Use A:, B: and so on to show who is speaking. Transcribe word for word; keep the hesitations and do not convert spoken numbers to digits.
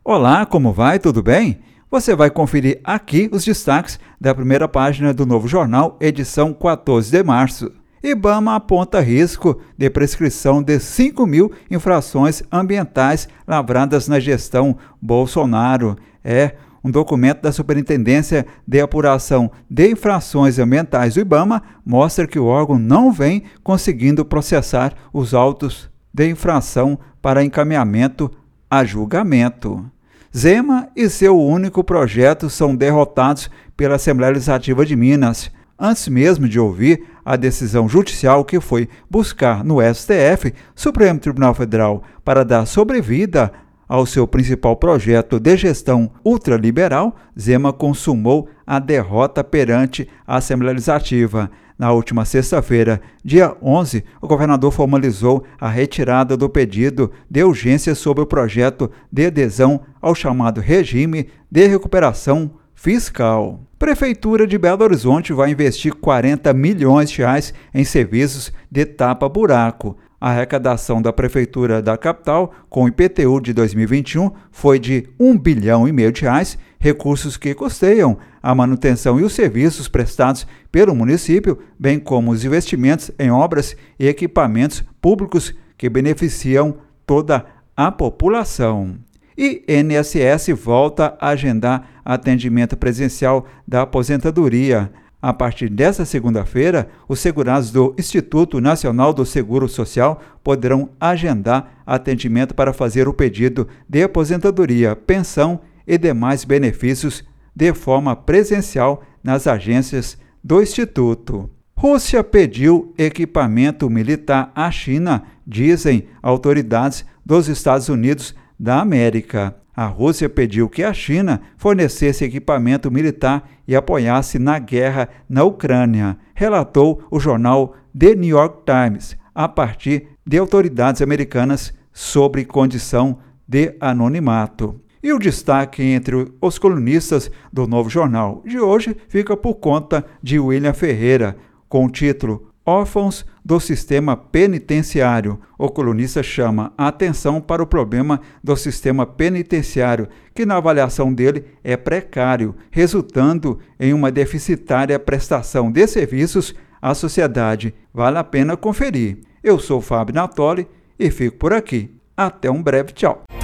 A: Olá, como vai? Tudo bem? Você vai conferir aqui os destaques da primeira página do Novo Jornal, edição quatorze de março. IBAMA aponta risco de prescrição de cinco mil infrações ambientais lavradas na gestão Bolsonaro. É um documento da Superintendência de Apuração de Infrações Ambientais do IBAMA mostra que o órgão não vem conseguindo processar os autos de infração para encaminhamento a julgamento. Zema e seu único projeto são derrotados pela Assembleia Legislativa de Minas. Antes mesmo de ouvir a decisão judicial que foi buscar no S T F, Supremo Tribunal Federal, para dar sobrevida ao seu principal projeto de gestão ultraliberal, Zema consumou a derrota perante a Assembleia Legislativa. Na última sexta-feira, dia onze, o governador formalizou a retirada do pedido de urgência sobre o projeto de adesão ao chamado Regime de Recuperação Fiscal. Prefeitura de Belo Horizonte vai investir quarenta milhões de reais em serviços de tapa-buraco. A arrecadação da Prefeitura da capital, com o I P T U de dois mil e vinte e um, foi de um bilhão e meio de reais, recursos que custeiam a manutenção e os serviços prestados pelo município, bem como os investimentos em obras e equipamentos públicos que beneficiam toda a população. E I N S S volta a agendar atendimento presencial da aposentadoria. A partir desta segunda-feira, os segurados do Instituto Nacional do Seguro Social poderão agendar atendimento para fazer o pedido de aposentadoria, pensão e demais benefícios de forma presencial nas agências do Instituto. Rússia pediu equipamento militar à China, dizem autoridades dos Estados Unidos da América. A Rússia pediu que a China fornecesse equipamento militar e apoiasse na guerra na Ucrânia, relatou o jornal The New York Times, a partir de autoridades americanas sobre condição de anonimato. E o destaque entre os colunistas do Novo Jornal de hoje fica por conta de William Ferreira, com o título Órfãos do Sistema Penitenciário. O colunista chama a atenção para o problema do sistema penitenciário, que na avaliação dele é precário, resultando em uma deficitária prestação de serviços à sociedade. Vale a pena conferir. Eu sou Fábio Natoli e fico por aqui. Até um breve tchau.